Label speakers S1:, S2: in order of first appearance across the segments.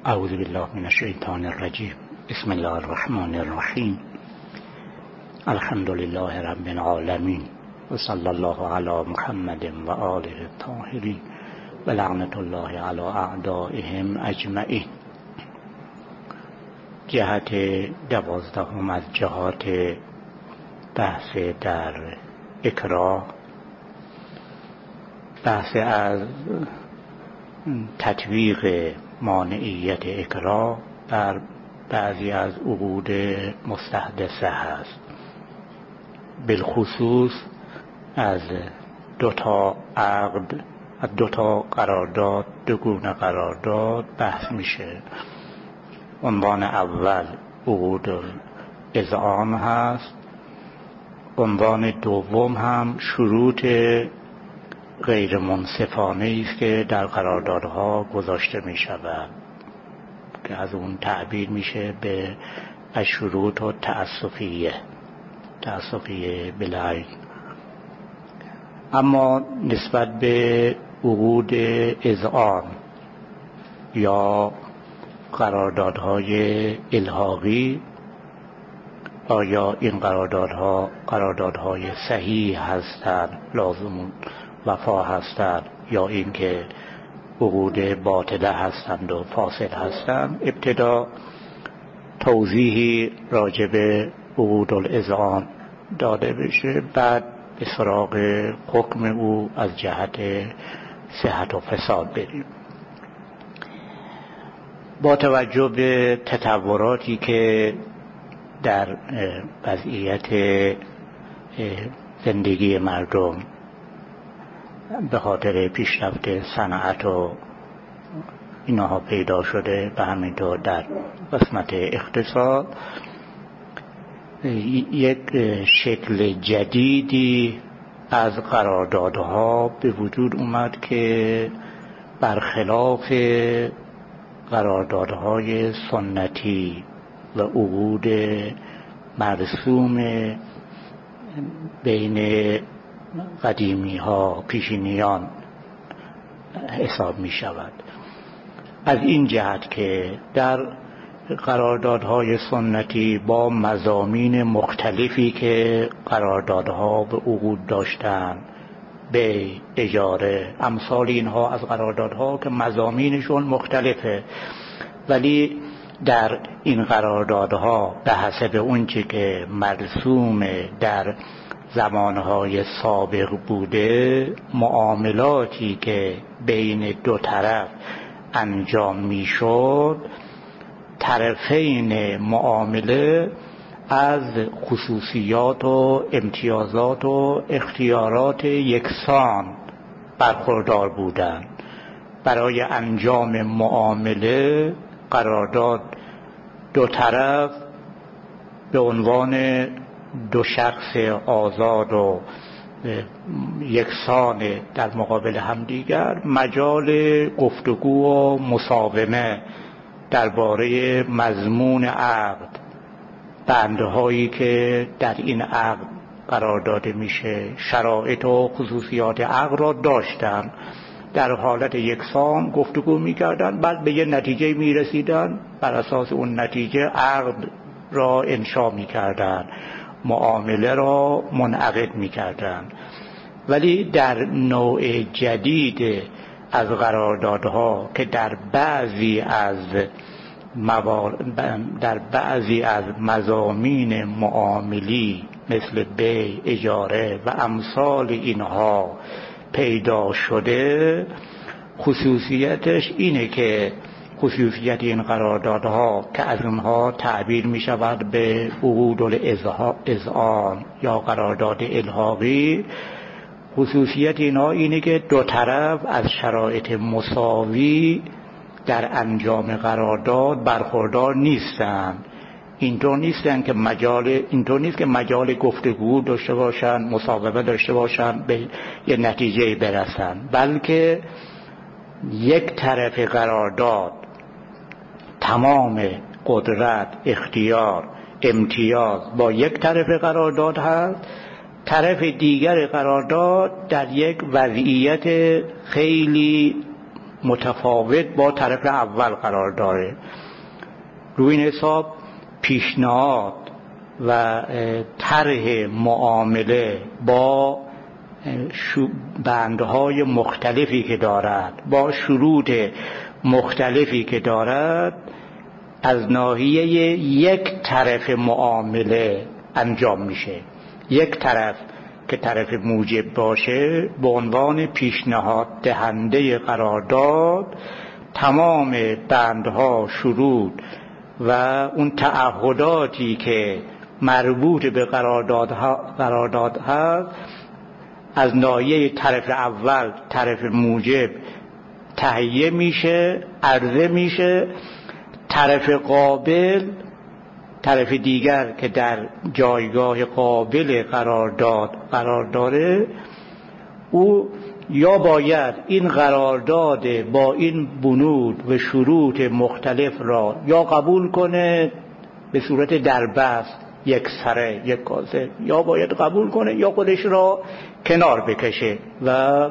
S1: اعوذ بالله من الشیطان الرجیم. بسم الله الرحمن الرحیم. الحمد لله رب العالمین و صلی الله علی محمد و آله الطاهرین و لعنت الله علی اعدائهم اجمعین. جهت 12 از جهات بحث در اکراه، بحث از تطبیق مانعیت اکراه در بعضی از عقود مستحدثه هست. بالخصوص از 2 عقد، از 2 قرارداد، 2 گونه قرارداد بحث میشه. عنوان اول عقود الاذعان هست. عنوان دوم هم شروط غیر منصفانه است که در قراردادها گذاشته می شود که از اون تعبیر میشه به شروط و تأسفیه بالعین. اما نسبت به عقود اذعان یا قراردادهای الحاقی، آیا این قراردادهای صحیح هستند، لازم وفا هستند، یا اینکه عقود باطله هستند و فاسد هستند؟ ابتدا توضیحی راجع به عقود الاذعان داده بشه، بعد به سراغ حکم او از جهت صحت و فساد بریم. با توجه به تطوراتی که در وضعیت زندگی مردم به خاطر پیشرفت صنعت و اینها پیدا شده، به همینطور در قسمت اقتصاد یک شکل جدیدی از قراردادها به وجود اومد که برخلاف قراردادهای سنتی و عقود مرسوم بین قدیمی ها، پیشینیان حساب می شود. از این جهت که در قراردادهای سنتی با مضامین مختلفی که قراردادها به عقود داشتند، به اجاره، امثال اینها از قراردادها که مضامینشون مختلفه، ولی در این قراردادها به حسب اونچه که مرسوم در زمانهای سابق بوده، معاملاتی که بین 2 طرف انجام میشد، طرفین معامله از خصوصیات و امتیازات و اختیارات یکسان برخوردار بودند. برای انجام معامله قرارداد 2 طرف به عنوان 2 شخص آزاد و یکسان در مقابل همدیگر مجال گفتگو و مصاحبه درباره مضمون عقد، بندهایی که در این عقد قرار داده میشه، شرایط و خصوصیات عقد را داشتن، در حالت یکسان گفتگو میکردن، بعد به یه نتیجه میرسیدن، بر اساس اون نتیجه عقد را انشا میکردن، معامله را منعقد میکردن. ولی در نوع جدید از قراردادها که در بعضی از مضامین معاملی مثل بیع، اجاره و امثال اینها پیدا شده، خصوصیتش اینه که خصوصیت این قراردادها که از اونها تعبیر می شود به عقود الاذعان یا قرارداد الحاقی، خصوصیت اینها اینه که 2 طرف از شرایط مساوی در انجام قرارداد برخوردار نیستند. اینطور نیست که مجال گفتگو داشته باشن، مصاحبه داشته باشن، به یه نتیجه برسن، بلکه یک طرف قرارداد تمام قدرت، اختیار، امتیاز با یک طرف قرارداد هست، طرف دیگر قرارداد در یک وضعیت خیلی متفاوت با طرف اول قرار داره. روی این حساب پیشنهاد و طرح معامله با بندهای مختلفی که دارد، با شروط مختلفی که دارد، از ناحیه یک طرف معامله انجام میشه. یک طرف که طرف موجب باشه به عنوان پیشنهاد دهنده قرارداد تمام بندها، شروط و اون تعهداتی که مربوط به قرارداد هست از ناحیه طرف اول، طرف موجب تهیه میشه، عرضه میشه. طرف قابل، طرف دیگر که در جایگاه قابل قرار داره، او یا باید این قرارداد با این بنود و شروط مختلف را یا قبول کنه به صورت دربست، یک سره، یک کاسه، یا باید قبول کنه یا خودش را کنار بکشه و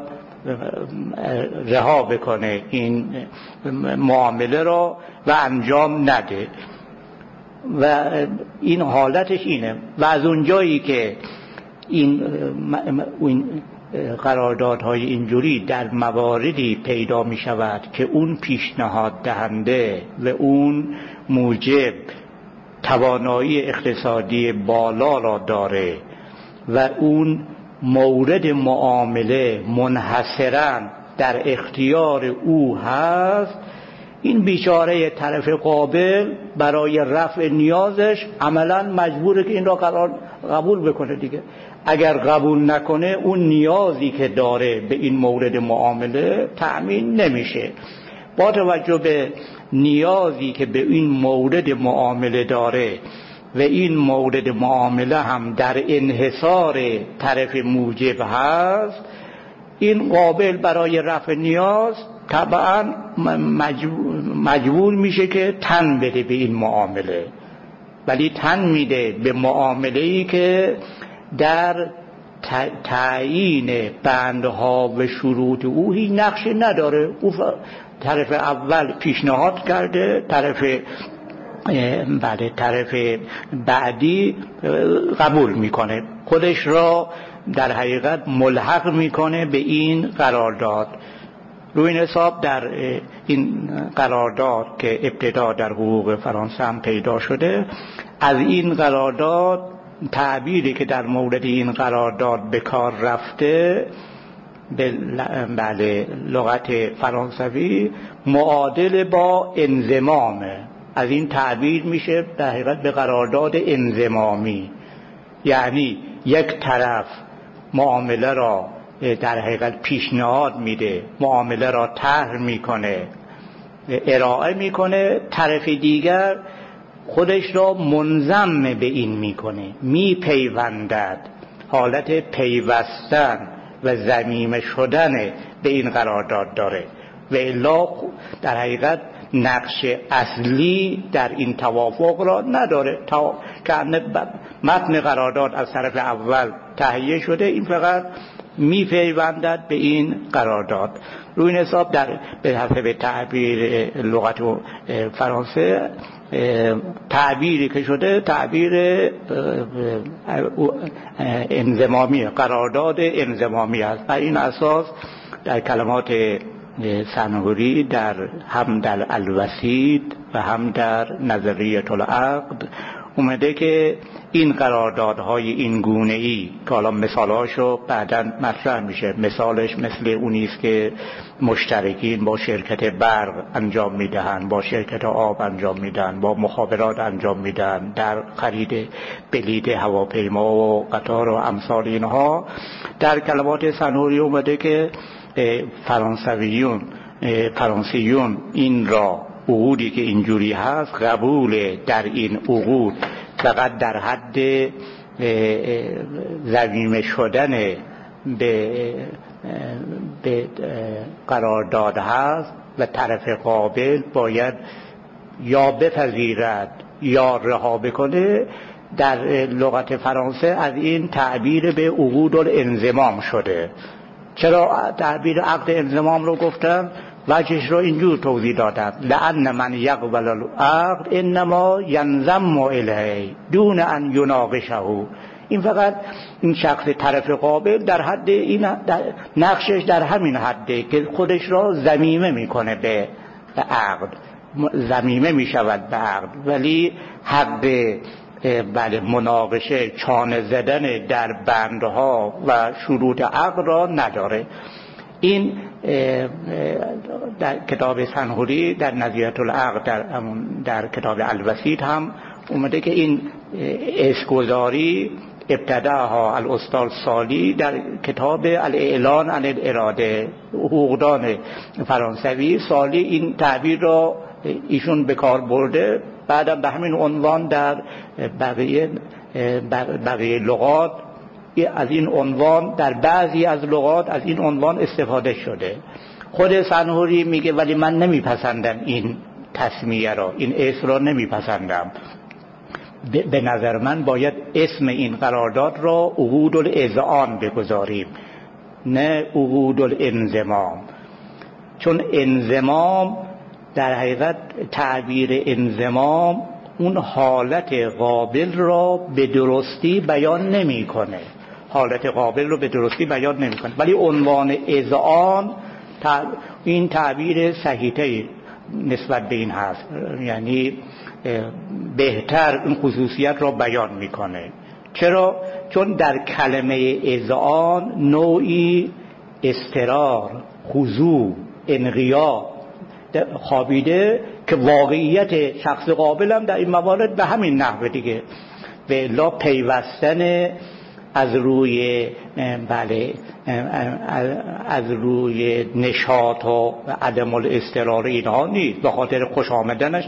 S1: رها بکنه این معامله را و انجام نده. و این حالتش اینه. و از اونجایی که این قراردادهای اینجوری در مواردی پیدا می شود که اون پیشنهاد دهنده و اون موجب توانایی اقتصادی بالا را داره و اون مورد معامله منحصراً در اختیار او هست، این بیچاره طرف قابل برای رفع نیازش عملاً مجبوره که این را قبول بکنه دیگه. اگر قبول نکنه اون نیازی که داره به این مورد معامله تأمین نمیشه. با توجه به نیازی که به این مورد معامله داره و این مورد معامله هم در انحصار طرف موجب هست، این قابل برای رفع نیاز طبعا مجبور میشه که تن بده به این معامله، ولی تن میده به معامله‌ای که در تعیین بندها و شروط او هیچ نقشی نداره. او طرف اول پیشنهاد کرده، طرف بعدی قبول میکنه، خودش را در حقیقت ملحق میکنه به این قرارداد. روی این حساب در این قرارداد که ابتدا در حقوق فرانسه هم پیدا شده، از این قرارداد تعبیری که در مورد این قرارداد به کار رفته به لغت فرانسوی معادل با انضمامه. از این تعبیر میشه در حقیقت به قرارداد انضمامی، یعنی یک طرف معامله را در حقیقت پیشنهاد میده، معامله را طرح میکنه، ارائه میکنه، طرف دیگر خودش را منضم به این میکنه، میپیوندد، حالت پیوستن و ضمیمه شدن به این قرارداد داره. و الا در حقیقت نقش اصلی در این توافق را نداره. که متن قرارداد از طرف اول تهیه شده، این فقط میپیوندد به این قرارداد. روی این حساب به حسب تعبیر لغت فرانسه، تعبیری که شده تعبیر انضمامی، قرارداد انضمامی است. بر این اساس در کلمات سنهوری هم در الوسیط و هم در نظریه العقد اومده که این قراردادهای این گونه‌ای که حالا مثالاشو بعداً مطرح میشه، مثالش مثل اونیست که مشترکین با شرکت برق انجام میدهن، با شرکت آب انجام میدن، با مخابرات انجام میدن در خرید بلیط هواپیما و قطار و امثال اینها. در کلمات سنهوری اومده که فرانسیون این را عقودی که اینجوری هست قبول در این عقود فقط در حد ضمیمه شدن به قرارداد هست و طرف قابل باید یا بپذیرد یا رها بکنه. در لغت فرانسه از این تعبیر به عقود الانضمام شده. چرا تعبیر عقد انضمام رو گفتم؟ وجهش رو اینجور توضیح دادم: لأن من یقبل العقد انما ینضم الیه دون ان یناقشه. این فقط این شخص طرف قابل در حد این نقشش در همین حده که خودش را ضمیمه میکنه به عقد، ضمیمه میشود به عقد، ولی حق بله مناقشه، چانه زدن در بندها و شروط عقد را نداره. این در کتاب سنهوری در نظریه العقد در کتاب الوسیط هم اومده که این اسگذاری ابتداها الاستاذ سالی در کتاب الاعلان عن الاراده، حقوقدان فرانسوی سالی این تعبیر را ایشون به کار برده. بعدم به همین عنوان در بقیه لغات از این عنوان، در بعضی از لغات از این عنوان استفاده شده. خود سنهوری میگه ولی من نمیپسندم این تسمیه را، این اسم را نمیپسندم. به نظر من باید اسم این قرارداد را عقود الاذعان بگذاریم، نه عقود الانضمام. چون انضمام در حقیقت تعبیر انضمام اون حالت قابل را به درستی بیان نمیکنه، حالت قابل رو به درستی بیان نمیکنه، ولی عنوان اذعان این تعبیر صحیحه نسبت به این هست، یعنی بهتر این خصوصیت را بیان میکنه. چرا؟ چون در کلمه اذعان نوعی استقرار، خضوع، انقیاد خوابیده که واقعیت شخص قابل هم در این موارد به همین نحو دیگه به الا پیوستن از روی از روی نشاط و عدم الاضطرار اینها نیست، به خاطر خوش آمدنش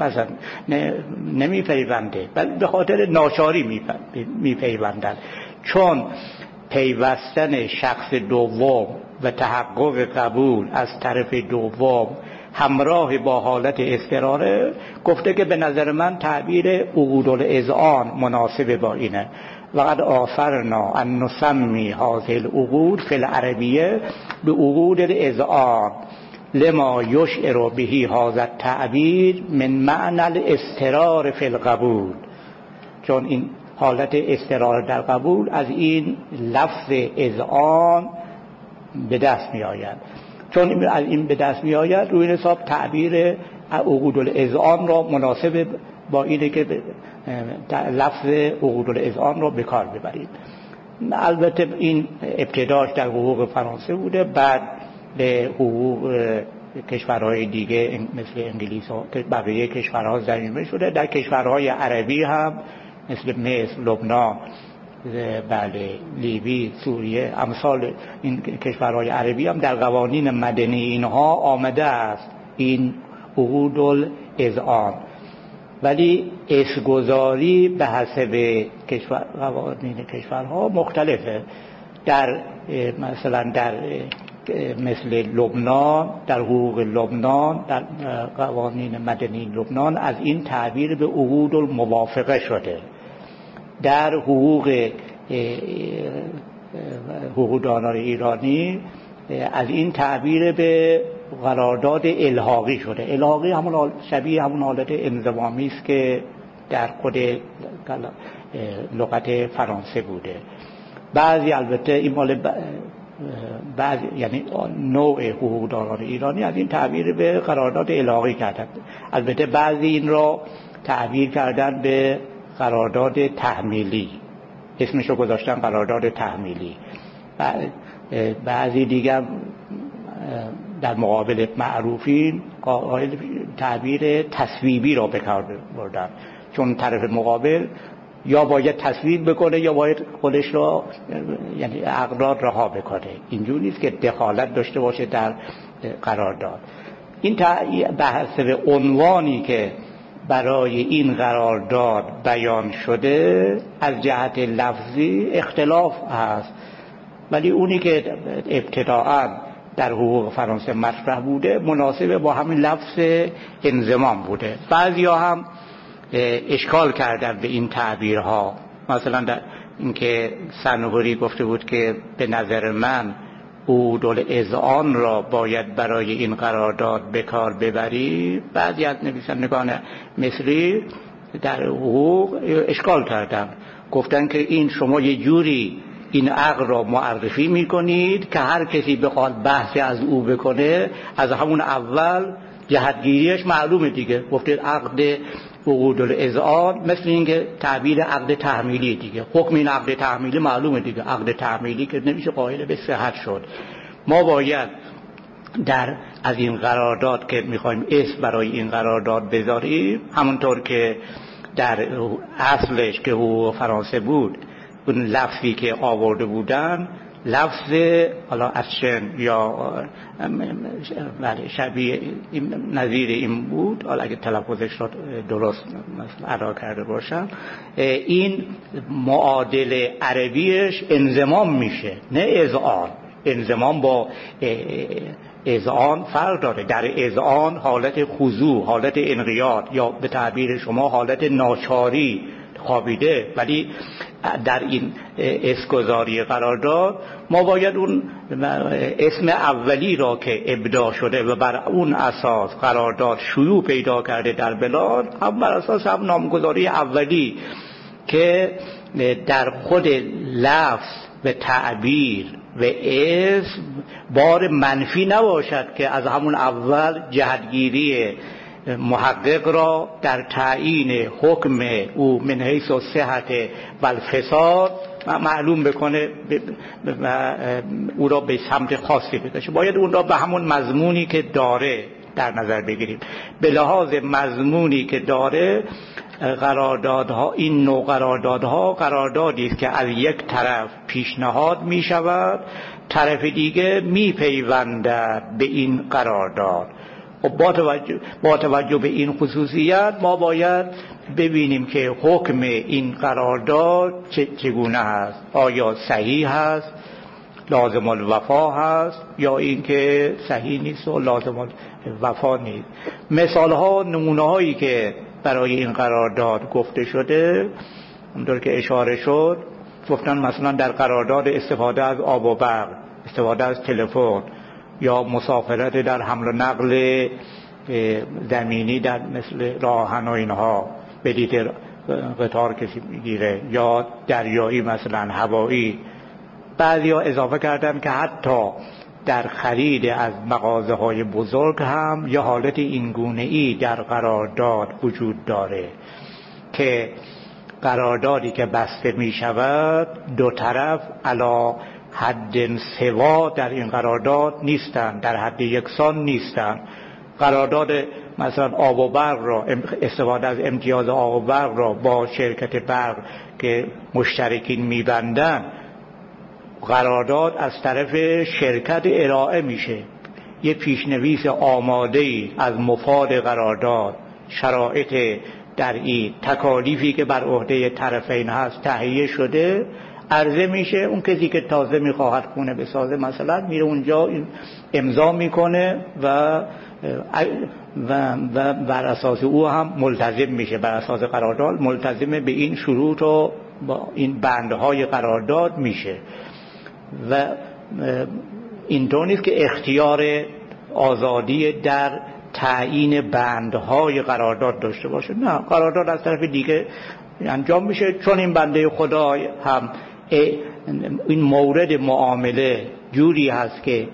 S1: نمیپیونده، بل به خاطر ناچاری میپیوندن. چون پیوستن شخص دوم و تحقق قبول از طرف دوم همراه با حالت اضطراره، گفته که به نظر من تعبیر عقود الاذعان مناسب با اینه. وقد آثرنا ان نسمی هذه العقود فی العربیه بعقود الاذعان لما یشعر به هذا التعبیر من معنی الاضطرار فی القبول. چون این حالت اضطرار در قبول از این لفظ اذعان به دست می آید. چون از این به دست می آید، روی این حساب تعبیر عقود الاذعان را مناسب با اینه که لفظ عقود الاذعان را به کار ببرید. البته این ابتداش در حقوق فرانسه بوده، بعد به حقوق کشورهای دیگه مثل انگلیس و بقیه کشورها ضمیمه شده. در کشورهای عربی هم مثل مصر، لبنان، بله، لیبی، سوریه، امثال این کشورهای عربی هم در قوانین مدنی اینها آمده است این عقود الاذعان. ولی اسگذاری به حسب قوانین کشورها مختلفه. در مثلا در مثل لبنان، در حقوق لبنان، در قوانین مدنی لبنان از این تعبیر به عقود الموافقه شده. در حقوقدانان ایرانی از این تعبیر به قرارداد الحاقی شده. الحاقی شبیه همون حالت انضمامی است که در خود لغت فرانسه بوده. بعضی البته این مال بعضی، یعنی نوع حقوقدانان ایرانی از این تعبیر به قرارداد الحاقی کردند. البته بعضی این را تعبیر کردن به قرارداد تحمیلی، اسمشو گذاشتن قرارداد تحمیلی. بعضی دیگر در مقابل معروفین تعبیر تصویبی را به کار بردن، چون طرف مقابل یا باید تصویب بکنه یا باید خودش را، یعنی عقد رها بکنه. اینجور نیست که دخالت داشته باشه در قرارداد. این به حسب عنوانی که برای این قرارداد بیان شده از جهت لفظی اختلاف هست، ولی اونی که ابتداءً در حقوق فرانسه مطرح بوده مناسب با همین لفظ انضمام بوده. بعضیا هم اشکال کردن به این تعبیرها. مثلا در اینکه سنهوری گفته بود که به نظر من عقودالاذعان را باید برای این قرارداد به کار ببری، بعضی از نویسندگان مصری در حقوق اشکال کردن، گفتن که این شما یه جوری این عقد را معرفی میکنید که هر کسی بخواد بحثی از او بکنه از همون اول جهتگیریش معلومه دیگه. گفتید عقد عقودالاذعان مثل این که تعبیر عقد تحمیلی دیگه، حکم این عقد تحمیلی معلومه دیگه، عقد تحمیلی که نمیشه قائل به صحت شد. ما باید از این قرارداد که میخوایم اسم برای این قرارداد بذاریم، همونطور که در اصلش که حقوق فرانسه بود اون لفظی که آورده بودن لفظ حالا اسشن یا شبیه نظیر این بود، حالا اگه تلفظش را درست ادا کرده باشم، این معادل عربیش انضمام میشه نه اذعان. انضمام با اذعان فرق داره. در اذعان حالت خضوع، حالت انقیاد یا به تعبیر شما حالت ناچاری خوابیده، ولی در این اسمگذاری قرارداد ما باید اون اسم اولی را که ابداع شده و بر اون اساس قرارداد شیوع پیدا کرده در بلاد، هم بر اساس هم نامگذاری اولی که در خود لفظ و تعبیر و اسم بار منفی نباشد که از همون اول جهتگیری محقق را در تعیین حکم او من حیث الصحت و الفساد معلوم بکنه و او را به سمت خاصی بکشه. باید اون را به همون مضمونی که داره در نظر بگیریم. به لحاظ مضمونی که داره قراردادها، این نوع قراردادها قراردادی است که از یک طرف پیشنهاد می شود، طرف دیگه می پیوندد به این قرارداد. و با توجه به این خصوصیت ما باید ببینیم که حکم این قرارداد چگونه هست. آیا صحیح هست، لازم الوفا هست، یا اینکه صحیح نیست و لازم الوفا نیست. مثال ها، نمونه هایی که برای این قرارداد گفته شده همونطور که اشاره شد، گفتن مثلا در قرارداد استفاده از آب و برق، استفاده از تلفن یا مسافرت در حمل و نقل زمینی در مثل راهن و اینها، بلیط قطار کسی میگیره، یا دریایی مثلا هوایی. بعضیا اضافه کردن که حتی در خرید از مغازه های بزرگ هم یه حالت اینگونه‌ای در قرارداد وجود داره که قراردادی که بسته می شود دو طرف علی حد سوا در این قرارداد نیستن، در حد یکسان نیستن. قرارداد مثلا آب و برق را، استفاده از امتیاز آب و برق را با شرکت برق که مشترکین میبندن، قرارداد از طرف شرکت ارائه میشه. یه پیشنویس آماده‌ای از مفاد قرارداد، شرایط در این تکالیفی که بر عهده طرفین هست تهیه شده، عرضه میشه. اون کسی که تازه میخواهد خونه بسازه مثلا میره اونجا امضا میکنه و بر اساس او هم ملتزم میشه، بر اساس قرارداد ملتزم به این شروط و با این بندهای قرارداد میشه. و اینطور نیست که اختیار آزادی در تعیین بندهای قرارداد داشته باشه، نه، قرارداد از طرف دیگه انجام میشه. چون این بنده خدا هم این مورد معامله جوری هست که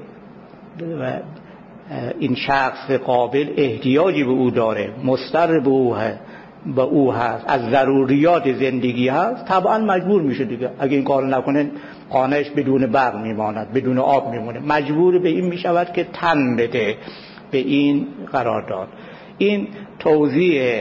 S1: این شخص قابل احتیاجی به او داره، مضطر به او هست، از ضروریات زندگی هست، طبعا مجبور میشه دیگه. اگه این کار نکنه خانهش بدون برق میماند، بدون آب میمونه، مجبور به این میشود که تن بده به این قرارداد. این توضیح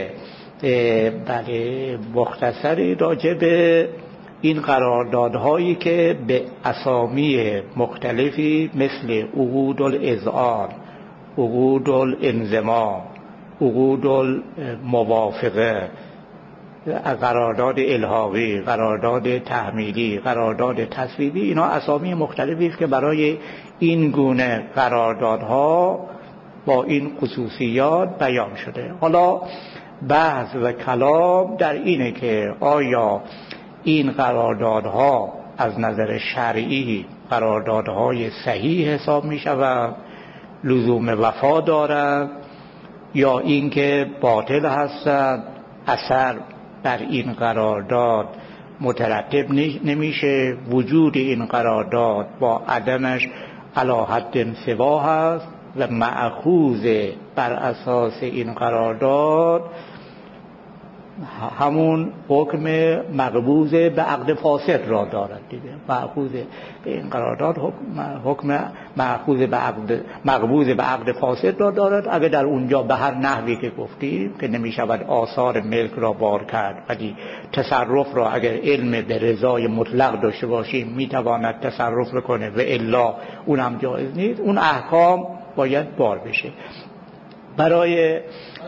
S1: مختصری راجع به این قراردادهایی که به اسامی مختلفی مثل عقود الاذعان، عقود الانضمام، عقود الموافقه، قرارداد الحاقی، قرارداد تحمیلی، قرارداد تصویبی، اینا اسامی مختلفی است که برای این گونه قراردادها با این خصوصیات بیان شده. حالا بحث و کلام در اینه که آیا این قراردادها از نظر شرعی قراردادهای صحیح حساب می شود، لزوم وفا دارد، یا اینکه باطل هستند، اثر بر این قرارداد مترتب نمیشه، وجود این قرارداد با عدمش علی حد سوا هست و مأخوذ بر اساس این قرارداد همون حکم مقبوض به عقد فاسد را دارد دیگه. مأخوذ به این قرارداد حکم مقبوض به عقد فاسد را دارد. اگر در اونجا به هر نحوی که گفتیم که نمی شود آثار ملک را بار کرد، ولی تصرف را اگر علم به رضای مطلق داشته باشیم می تواند تصرف کنه و الا اون هم جایز نیست، اون احکام باید بار بشه. برای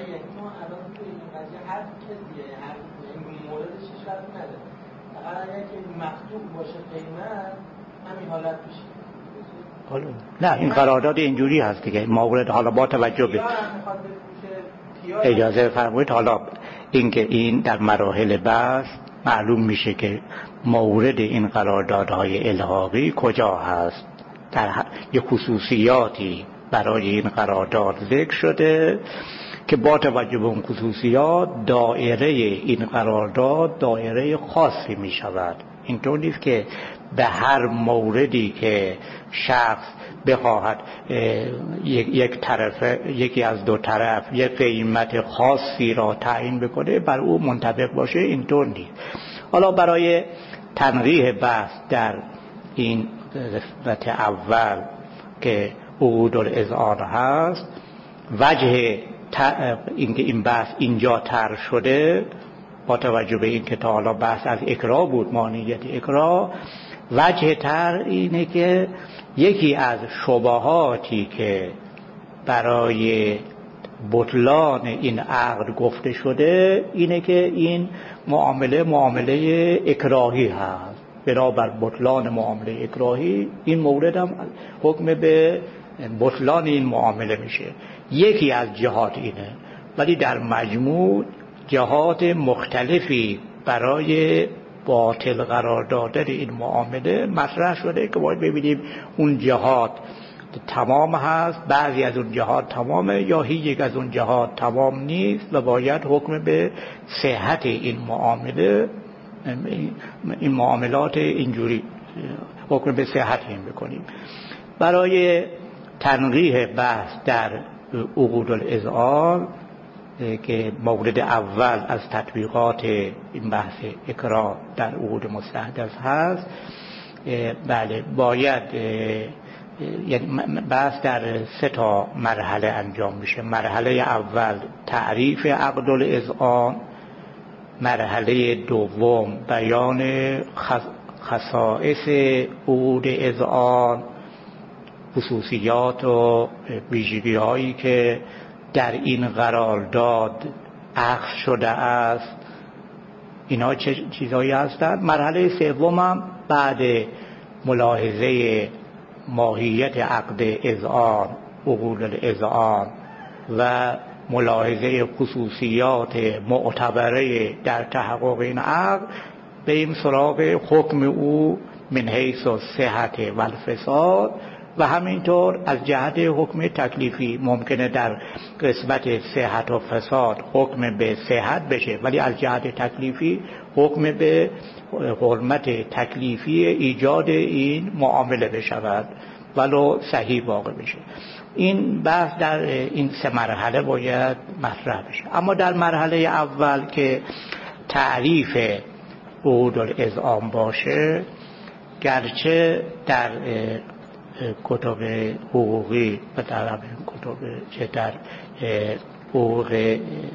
S2: مخطوب باشه قیمت همین حالت میشه.
S1: نه این قرارداد اینجوری هست دیگه. مورد حالا با توجه به اجازه فرمایید، حالا اینکه این در مراحل بحث معلوم میشه که مورد این قراردادهای الحاقی کجا هست. در یک خصوصیاتی برای این قرارداد ذکر شده که با توجه به اون خصوصیات دایره این قرارداد دایره خاصی می شود. اینطور نیست که به هر موردی که شخص بخواهد یک طرف، یکی از دو طرف یک قیمت خاصی را تعیین بکنه بر او منطبق باشه، اینطور نیست. حالا برای تنقیح بحث در این قسمت اول که عقود الاذعان هست، وجه اینکه این بحث اینجا طرح شده با توجه به این که تا حالا بحث از اکراه بود، مانعیت اکراه، وجه طرح اینه که یکی از شبهاتی که برای بطلان این عقد گفته شده اینه که این معامله اکراهی هست. بنابر بطلان معامله اکراهی این مورد هم حکم به بطلان این معامله میشه. یکی از جهات اینه، ولی در مجموع جهات مختلفی برای باطل قرار دادن این معامله مطرح شده که باید ببینیم اون جهات تمام هست، بعضی از اون جهات تمامه یا هیچ یک از اون جهات تمام نیست و باید حکم به صحت این معاملات اینجوری حکم به صحت این بکنیم. برای تنقیح بحث در عقود الاذعان که مورد اول از تطبیقات این بحث اکراه در عقود مستحدث هست، بله باید بحث در 3 مرحله انجام میشه. مرحله اول تعریف عقد الاذعان، مرحله دوم بیان خصائص عقود اذعان، خصوصیات و ویژگی هایی که در این قرارداد اخذ شده است، اینا چه چیزهایی هستند. مرحله سوم هم بعد ملاحظه ماهیت عقد اذعان، عقود الاذعان و ملاحظه خصوصیات معتبره در تحقق این عقد، بریم سراغ حکم او من حیث صحت و الفساد و همینطور از جهت حکم تکلیفی. ممکنه در قسمت صحت و فساد حکم به صحت بشه ولی از جهت تکلیفی حکم به حرمت تکلیفی ایجاد این معامله بشود ولو صحیح واقع بشه. این بحث در این 3 مرحله باید مطرح بشه. اما در مرحله اول که تعریف عقود الاذعان باشه، گرچه در کتب حقوقی و در کتب چه در حقوق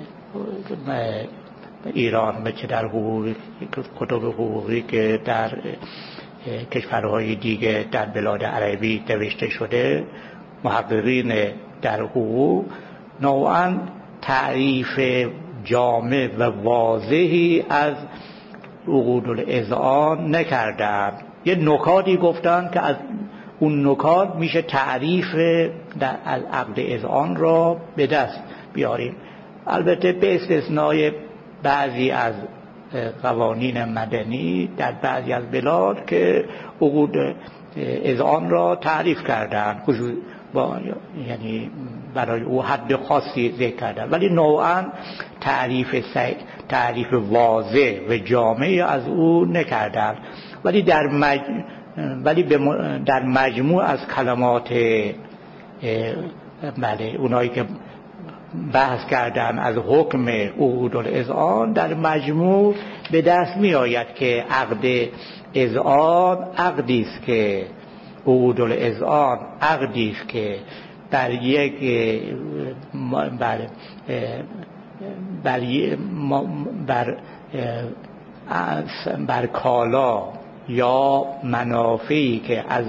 S1: ایران و چه در کتب حقوقی که در کشورهای دیگه در بلاد عربی نوشته شده، محققین در حقوق نوعاً تعریف جامع و واضحی از عقود الاذعان نکردند. یه نکاتی گفتن که از اون نکات میشه تعریف در عقد اذعان را به دست بیاریم. البته به استثنای بعضی از قوانین مدنی در بعضی از بلاد که عقود اذعان را تعریف کردن، یعنی برای او حد خاصی ذکر کردن، ولی نوعا تعریف واضح و جامعی از او نکردن. ولی در مجموع از کلمات اونایی که بحث کردن از حکم عقود الاذعان، در مجموع به دست می آید که عقد اذعان عقدی است که عقود الاذعان عقدی است که بر کالا یا منافعی که از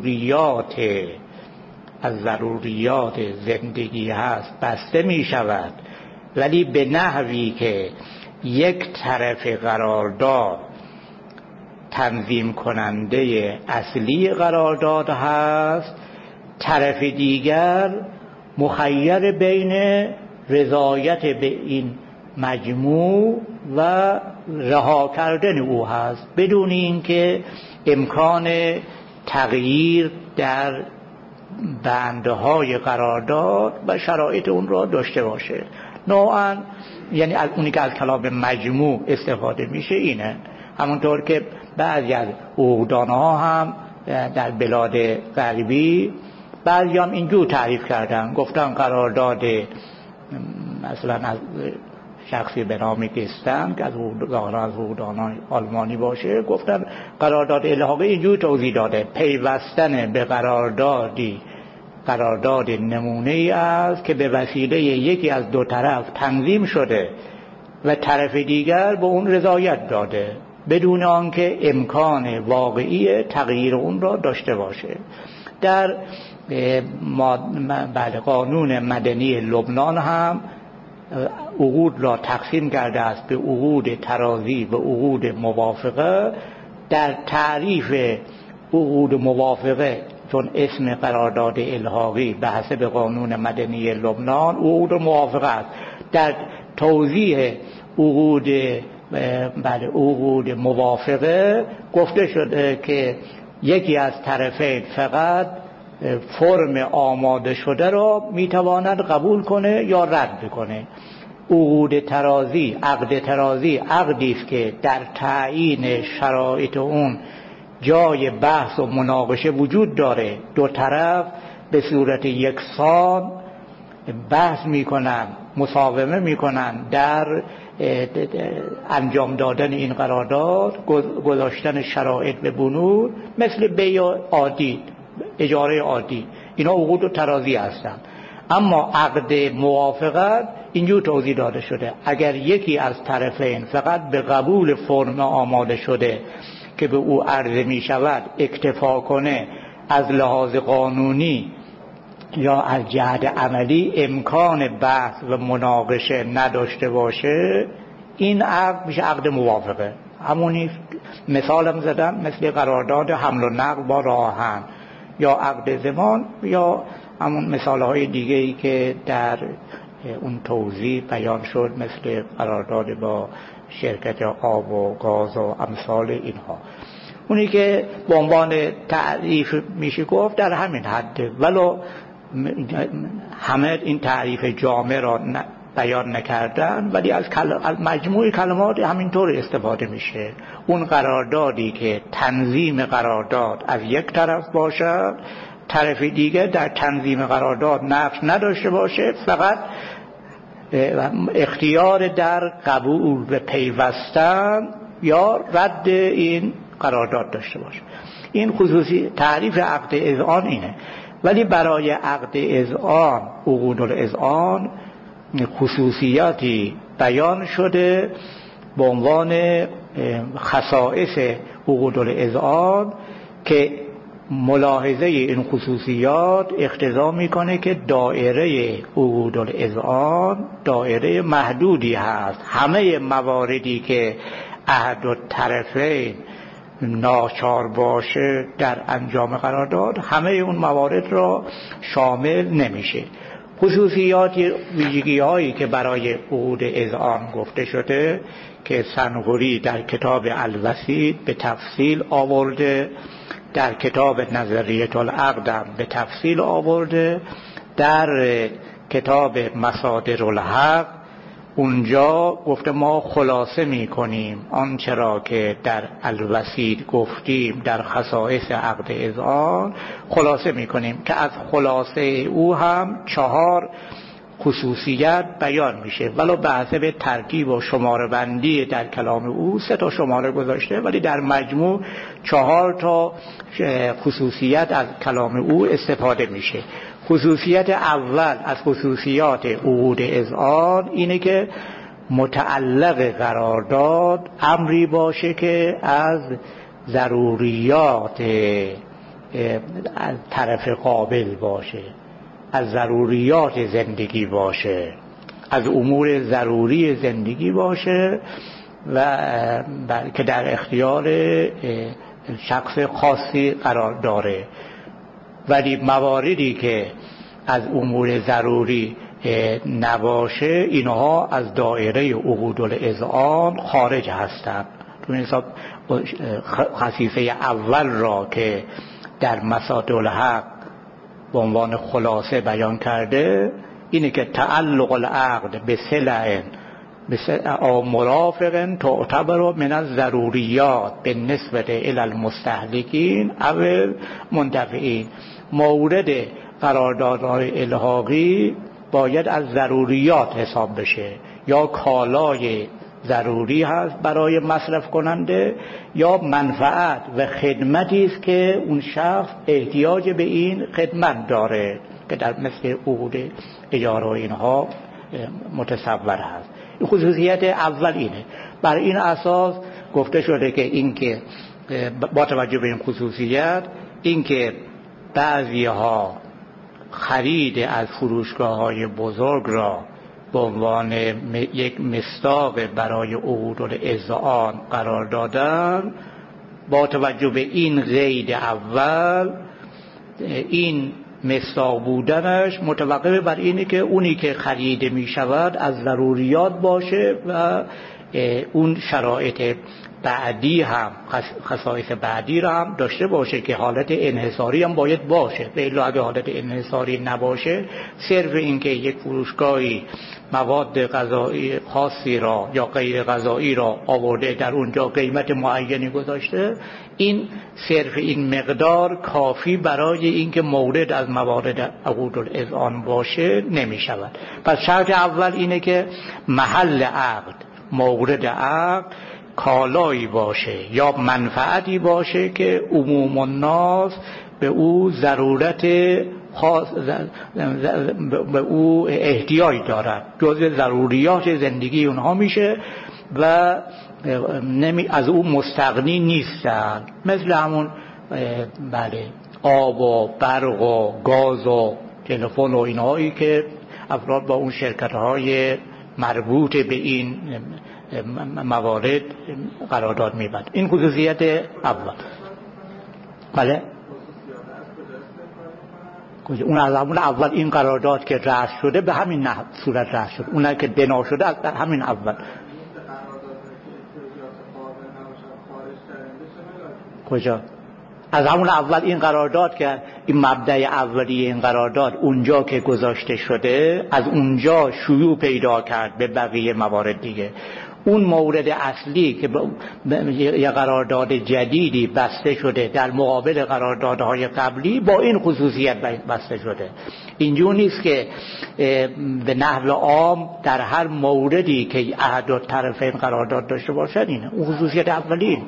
S1: ضروریات زندگی هست بسته می شود، ولی به نحوی که یک طرف قرارداد تنظیم کننده اصلی قرارداد هست، طرف دیگر مخیر بین رضایت به این مجموع و رها کردن او هست، بدون اینکه امکان تغییر در بندهای قرارداد و شرایط اون را داشته باشه. نوعا یعنی از اونی که از کلام مجموع استفاده میشه اینه. همونطور که بعضی از عقدان‌ها هم در بلاد غربی بعضی هم اینجور تعریف کردن، گفتن قرارداد مثلا از شخصی به نام گستن که از عقدان‌های آلمانی باشه، گفتن قرارداد الحاقی اینجور توضیح داده: پیوستن به قرارداد نمونه ای است که به وسیله یکی از دو طرف تنظیم شده و طرف دیگر به اون رضایت داده، بدون آنکه امکان واقعی تغییر اون را داشته باشه. در قانون مدنی لبنان هم عقود را تقسیم کرده است به عقود تراضی و عقود موافقه. در تعریف عقود موافقه، چون اسم قرارداد الحاقی به حسب قانون مدنی لبنان عقود موافقه است، در توضیح عقود موافقه گفته شده که یکی از طرفین فقط فرم آماده شده را میتواند قبول کنه یا رد بکنه. عقد تراضی عقدی است که در تعیین شرایط اون جای بحث و مناقشه وجود داره، دو طرف به صورت یکسان بحث میکنن، مساومه میکنن در انجام دادن این قرارداد، گذاشتن شرایط به بنود، مثل بیع عادی، اجاره عادی. اینا عقود و تراضی هستند. اما عقد موافقت اینجور توضیح داده شده: اگر یکی از طرفین فقط به قبول فرم آماده شده که به او عرضه می شود اکتفا کنه، از لحاظ قانونی یا از جهت عملی امکان بحث و مناقشه نداشته باشه، این عقد میشه عقد موافقه. همونی مثالم زدم، مثل قرارداد حمل و نقل با راهن یا عقد ضمان یا همون مثالهای دیگه‌ای که در اون توضیح بیان شد، مثل قرارداد با شرکت آب و گاز و امثال اینها. اونی که به عنوان تعریف میشه گفت در همین حد، ولو همه این تعریف جامع را بیان نکردن، ولی از مجموع کلمات همینطور استفاده میشه. اون قراردادی که تنظیم قرارداد از یک طرف باشد، طرف دیگه در تنظیم قرارداد نقش نداشته باشه، فقط اختیار در قبول و پیوستن یا رد این قرارداد داشته باشه. این خصوصی تعریف عقد اذعان اینه. ولی برای عقد اذعان، عقود الاذعان، خصوصیاتی بیان شده به عنوان خصائص عقود الاذعان که ملاحظه این خصوصیات اقتضا میکنه که دایره عقود الاذعان دایره محدودی هست. همه مواردی که احد الطرفین ناچار باشه در انجام قرارداد، همه اون موارد را شامل نمیشه. ویژگی هایی که برای عقود اذعان گفته شده که سنقری در کتاب الوسیط به تفصیل آورده، در کتاب نظریه العقد به تفصیل آورده، در کتاب مصادر الحق اونجا گفته ما خلاصه می کنیم آنچه را که در الوسیط گفتیم در خصائص عقد اذعان خلاصه می کنیم که از خلاصه او هم 4 خصوصیت بیان میشه، ولو به حسب ترتیب و شماره بندی در کلام او 3 تا شماره گذاشته، ولی در مجموع 4 تا خصوصیت از کلام او استفاده میشه. خصوصیت اول از خصوصیات عقود اذعان اینه که متعلق قرارداد امری باشه که از ضروریات از طرف قابل باشه، از ضروریات زندگی باشه، از امور ضروری زندگی باشه و که در اختیار شخص خاصی قرار داره. ولی مواردی که از امور ضروری نباشه اینها از دایره عقود الاذعان خارج هستند. تو این حساب خصیصه اول را که در مصادر الحق به عنوان خلاصه بیان کرده اینه که تعلق العقد به سلع او مرافق تعتبر من الضروریات بالنسبه الى المستهلکین او منتفعین. مورد قراردادهای الحاقی باید از ضروریات حساب بشه، یا کالای ضروری هست برای مصرف کننده یا منفعت و خدمتی است که اون شخص احتیاج به این خدمت داره که در مثل عقود اجاره و اینها متصور هست. این خصوصیت اول اینه. بر این اساس گفته شده که این که با توجه به این خصوصیت این که بعضی ها خرید از فروشگاه‌های بزرگ را به عنوان یک مصداق برای عقود الاذعان قرار دادن، با توجه به این قید اول این مصداق بودنش متوقف بر اینه که اونی که خریده می شود از ضروریات باشه و اون شرایط بعدی هم خصائص بعدی را هم داشته باشه که حالت انحصاری هم باید باشه. به الا اگه حالت انحصاری نباشه، صرف این که یک فروشگاهی مواد غذایی خاصی را یا غیر غذایی را آورده در اونجا قیمت معینی گذاشته، این صرف این مقدار کافی برای اینکه مورد از موارد عقود الاذعان باشه نمی شود. پس شرط اول اینه که محل عقد، مورد عقد کالایی باشه یا منفعتی باشه که عموم الناس به او ضرورت خاص به او احتیاج دارد، جزء ضروریات زندگی اونها میشه و از او مستغنی نیستن، مثل همون بله آب و برق و گاز و تلفن و اینهایی که افراد با اون شرکت‌های مربوط به این موارد قرارداد می‌بندند. این خصوصیت اول. بله اون از همون اول این قرارداد که رأس شده به همین صورت رأس شد، اون که بنا شده از همین اول. کجا؟ از همون اول این قرارداد که این مبدأ اولیه این قرارداد اونجا که گذاشته شده، از اونجا شیوع پیدا کرد به بقیه موارد دیگه. اون مورد اصلی که یه قرارداد جدیدی بسته شده در مقابل قراردادهای قبلی با این خصوصیت بسته شده. اینجور نیست که به نحو عام در هر موردی که احد الطرفین قرارداد داشته باشد اینه. اون خصوصیت اولین.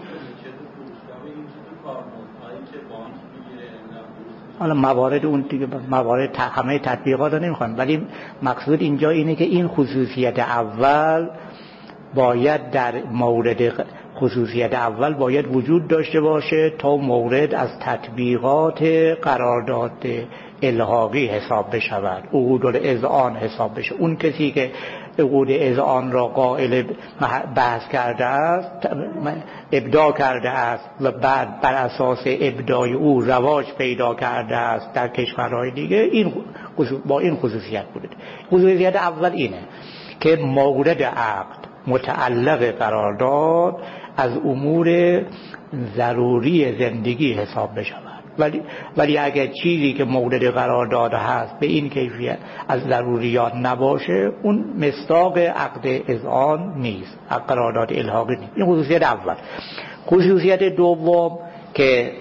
S1: حالا موارد اون دیگه موارد همه تطبیقات رو نمیخوان، ولی مقصود اینجا اینه که این خصوصیت اول باید در مورد خصوصیت اول باید وجود داشته باشه تا مورد از تطبیقات قرارداد الحاقی حساب بشود، عقود الاذعان حساب بشه. اون کسی که عقود اذعان را قائل بحث کرده است، ابداع کرده است و بعد بر اساس ابداع او رواج پیدا کرده است در کشورهای دیگه، این با این خصوصیت بوده. خصوصیت اول اینه که مورد عقد متعلق قرارداد از امور ضروری زندگی حساب بشود، ولی اگر چیزی که مورد قرارداد هست به این کیفیت از ضروریات نباشه، اون مصداق عقد اذعان نیست، قرارداد الحاقی نیست. این خصوصیت اول. خصوصیت دوم که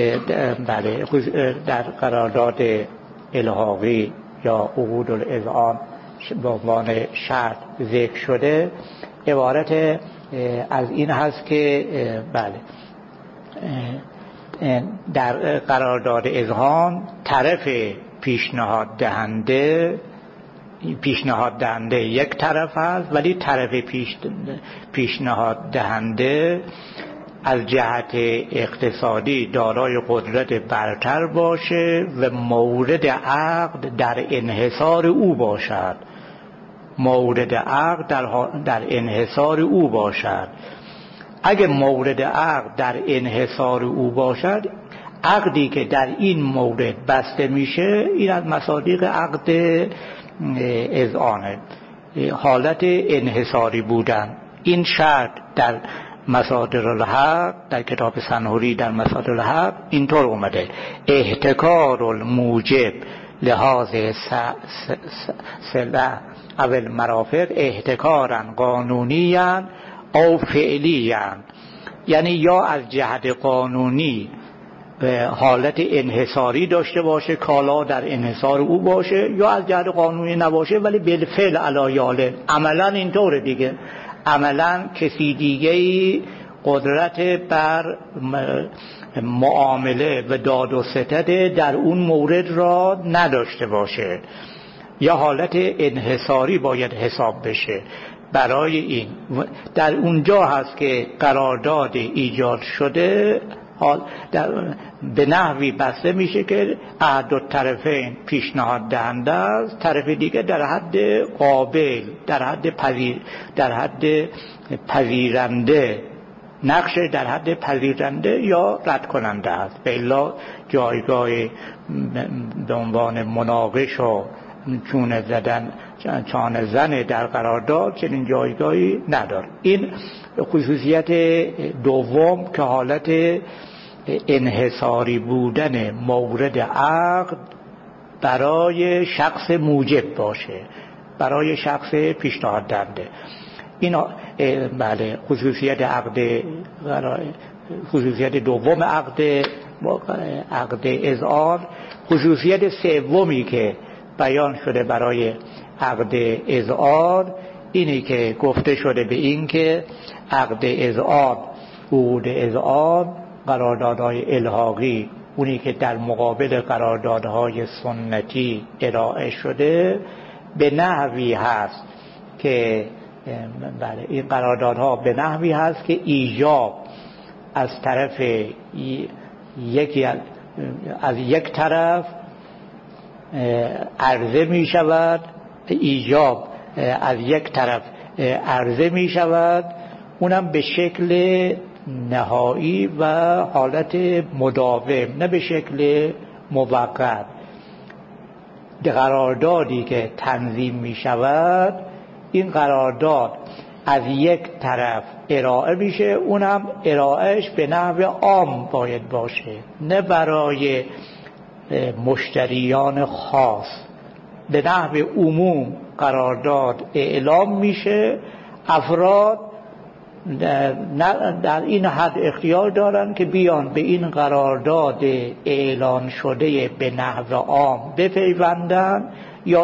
S1: در قرارداد الحاقی یا عقود الاذعان به عنوان شرط ذکر شده، عبارت از این هست که در قرارداد اذعان طرف پیشنهاد دهنده یک طرف است، ولی طرف پیشنهاد دهنده از جهت اقتصادی دارای قدرت برتر باشه و مورد عقد در انحصار او باشد. مورد عقد در انحصار او باشد. اگه مورد عقد در انحصار او باشد، عقدی که در این مورد بسته میشه، این از مصادیق عقد اذعانه، حالت انحصاری بودن. این شرط در مصادر الحق، در کتاب سنهوری در مصادر الحق اینطور اومده: احتکار الموجب لحاظ سلع اول مرافق احتکارا قانونیاً او فعلیاً، یعنی یا از جهت قانونی حالت انحصاری داشته باشه، کالا در انحصار او باشه، یا از جهت قانونی نباشه ولی بالفعل علایاله، عملا اینطوره دیگه. عملا کسی دیگه‌ای قدرت بر معامله و داد و ستد در اون مورد را نداشته باشه، یا حالت انحصاری باید حساب بشه. برای این در اونجا هست که قرارداد ایجاد شده به نحوی بسته میشه که احد الطرفین پیشنهاد دهنده است، طرف دیگه در حد قابل، در حد پذیرنده، نقش در حد پذیرنده یا رد کننده است. به الا جایگاه به عنوان مناقش و چونه زدن، چانه زن در قرارداد چنین جایگاهی نداره. این خصوصیت دوم که حالت انحصاری بودن مورد عقد برای شخص موجب باشه، برای شخص پیشنهاد دهنده. این خصوصیت دوم عقد اذعان. خصوصیت سومی که بیان شده برای عقد اذعان اینی که گفته شده به این که عقد اذعان، عقود اذعان، قراردادهای الحاقی، اونی که در مقابل قراردادهای سنتی ارائه شده، به نحوی هست که این قراردادها به نحوی هست که ایجاب از طرف از یک طرف عرضه می شود، ایجاب از یک طرف عرضه می شود، اونم به شکل نهایی و حالت مداوم، نه به شکل موقت. قراردادی که تنظیم می شود، این قرارداد از یک طرف ارائه میشه، اونم ارائهش به نحو عام باید باشه، نه برای مشتریان خاص. به نحو عموم قرارداد اعلام میشه، افراد در این حد اختیار دارن که بیان به این قرارداد اعلان شده به نحو عام بپیوندن، یا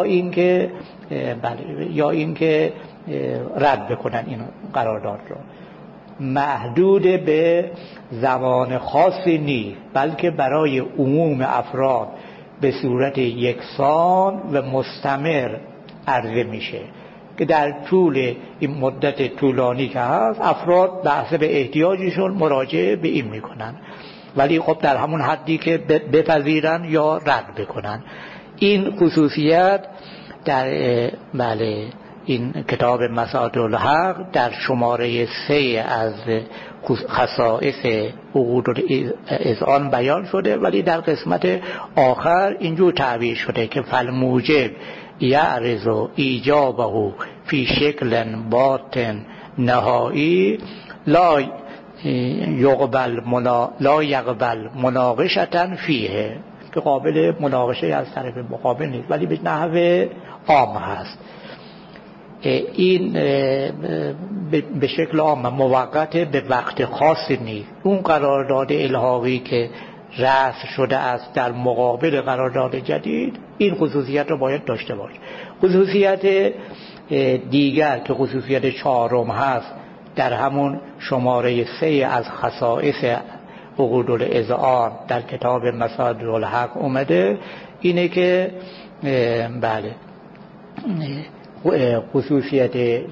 S1: اینکه رد بکنن این قرارداد رو. محدود به زمان خاصی نیست، بلکه برای عموم افراد به صورت یکسان و مستمر عرضه میشه که در طول این مدت طولانی که هست، افراد به حسب احتیاجشون مراجعه به این میکنن، ولی خب در همون حدی که بپذیرن یا رد بکنن. این خصوصیت در این کتاب مساعد الحق در شماره 3 از خصائص عقود الاذعان بیان شده، ولی در قسمت آخر اینجور تعبیر شده که فالموجب یعرض ایجابه فی شکل باطن نهایی لا یقبل مناقشة فیه، که قابل مناقشه از طرف مقابل نیست ولی به نحو عام هست. این به شکل عام موقت به وقت خاصی نیست. اون قرارداد الحاقی که رسم شده است در مقابل قرارداد جدید این خصوصیت رو باید داشته باشه. خصوصیت دیگر که خصوصیت 4 هست در همون شماره 3 از خصائص عقود الاذعان در کتاب مساعد الحق اومده، اینه که بله خصوصیت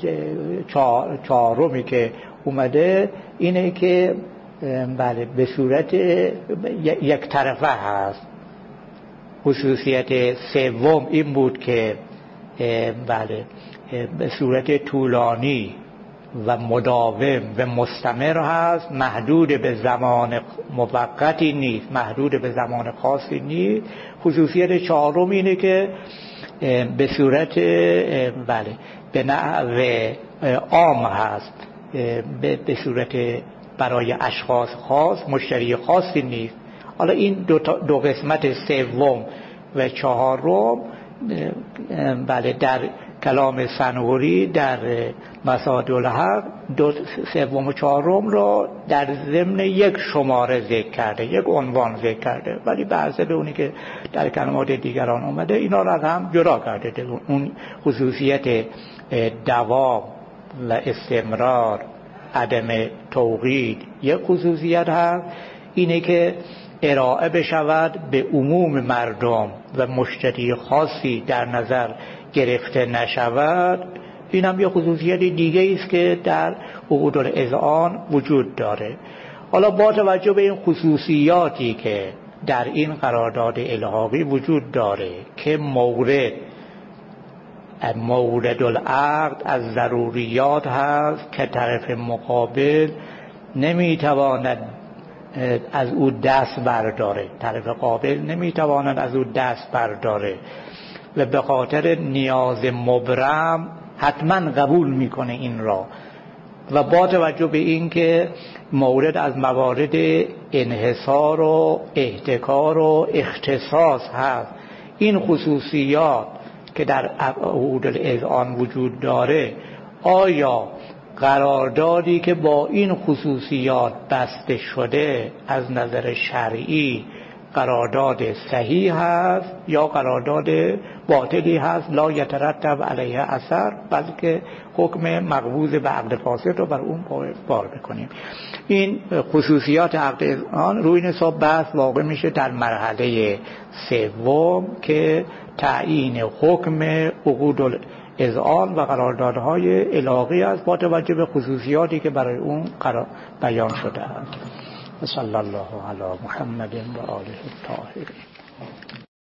S1: 4 که اومده اینه که بله به صورت یک طرفه هست. خصوصیت 3 این بود که بله به صورت طولانی و مداوم و مستمر هست، محدود به زمان موقتی نیست، محدود به زمان خاصی نیست. خصوصیت 4 اینه که به صورت بله به نحو عام هست، به صورت برای اشخاص خاص، مشتری خاصی نیست. حالا این دو قسمت 3 و 4 بله در کلام سنوری در مساعد الحق 3 و 4 را در ضمن یک شماره ذکر کرده، یک عنوان ذکر کرده، ولی بعضی به اونی که در کلمات دیگران اومده اینا را هم جدا کرده. اون خصوصیت دوام و استمرار، عدم توقید یک خصوصیت هست، اینه که ارائه بشود به عموم مردم و مشتری خاصی در نظر گرفته نشود. این هم یه خصوصیت دیگه است که در عقود الاذعان وجود داره. حالا با توجه به این خصوصیاتی که در این قرارداد الحاقی وجود داره که مورد العقد از ضروریات هست که طرف مقابل نمیتواند از او دست برداره، طرف قابل نمیتواند از او دست برداره و به خاطر نیاز مبرم حتما قبول میکنه این را، و با توجه به این که مورد از موارد انحصار و احتکار و اختصاص هست، این خصوصیات که در عقود الاذعان وجود داره، آیا قراردادی که با این خصوصیات بسته شده از نظر شرعی قرارداد صحیح هست یا قرارداد باطلی هست لا یترتب علیه اثر، بلکه حکم مقبوض به عقد فاسد رو بر اون بار بکنیم. این خصوصیات عقد اذعان روی این حساب بحث واقع میشه در مرحله 3 که تعیین حکم عقود الاذعان و قراردادهای الحاقی است با توجه به خصوصیاتی که برای اون بیان شده است. صلی الله علی محمد و آله الطاهرین.